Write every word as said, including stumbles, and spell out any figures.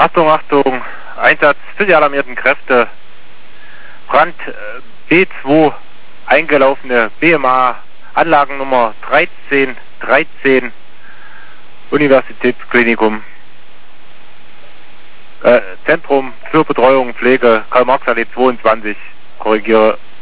Achtung, Achtung, Einsatz für die alarmierten Kräfte. Brand äh, B zwei, eingelaufene B M A, Anlagennummer dreizehn dreizehn, Universitätsklinikum. Äh, Zentrum für Betreuung, Pflege, Karl-Marx-Allee zweiundzwanzig, korrigiere